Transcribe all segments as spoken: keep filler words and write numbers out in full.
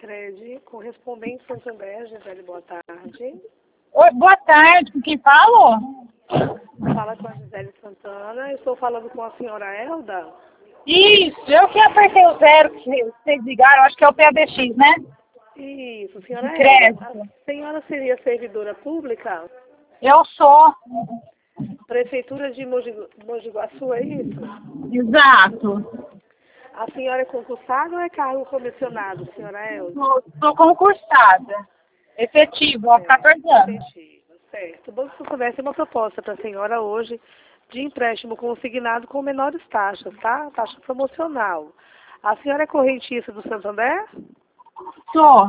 Sicredi, correspondente Santander, Gisele, boa tarde. Oi, boa tarde, com quem falo? Fala com a Gisele Santana, eu estou falando com a senhora Elda. Isso, eu que apertei o zero, que vocês ligaram, acho que é o P A B X, né? Isso, senhora De Elda. crédito. A senhora seria servidora pública? Eu sou. Prefeitura de Mogi, Mogi Guaçu, é isso? Exato. A senhora é concursada ou é cargo comissionado, senhora Elda? Sou, sou concursada. Efetivo, há quatorze anos. Efetivo, certo. Bom, se eu soubesse uma proposta para a senhora hoje de empréstimo consignado com menores taxas, tá? Taxa promocional. A senhora é correntista do Santander? Sou.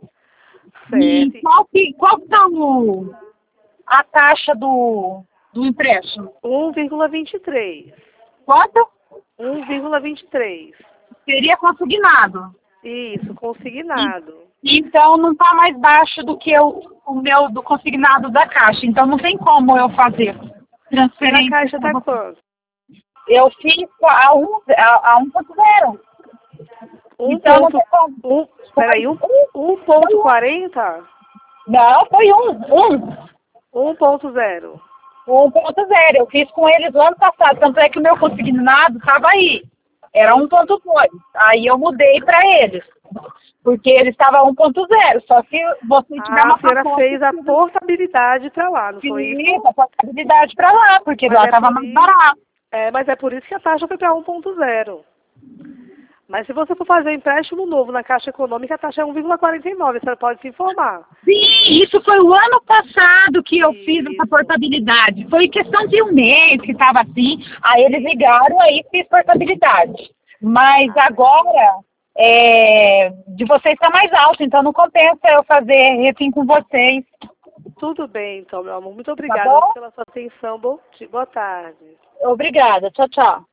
E Certo. qual que, qual que tá o, a taxa do, do empréstimo? um vírgula vinte e três. Quanto? um vírgula vinte e três. Seria consignado. Isso, consignado. Então não está mais baixo do que o, o meu do consignado da Caixa. Então não tem como eu fazer transferência. Na caixa tá quanto? Eu fiz a um a, a um ponto zero. Um Então ponto, não tem como. um, peraí, um, um ponto quarenta? Não, foi um. Um. um ponto zero. Um ponto zero. Eu fiz com eles no ano passado. Tanto é que o meu consignado estava aí. Era um ponto dois. Aí eu mudei para eles. Porque ele estava um ponto zero, só se você tiver Ah, uma a senhora proposta. fez a portabilidade para lá, não foi isso? Sim, a possibilidade para lá, porque Mas lá é estava por mais isso- barato. É, mas é por isso que a taxa foi para um ponto zero. Mas se você for fazer empréstimo novo na Caixa Econômica, a taxa é um vírgula quarenta e nove, você pode se informar. Sim, isso foi o ano passado que eu fiz essa Isso. portabilidade. Foi questão de um mês que estava assim, aí eles ligaram, aí fiz portabilidade. Mas agora, é, de vocês está mais alto, então não compensa eu fazer refim com vocês. Tudo bem, então, meu amor. Muito Tá obrigada bom? pela sua atenção. Bom, di- boa tarde. Obrigada, tchau, tchau.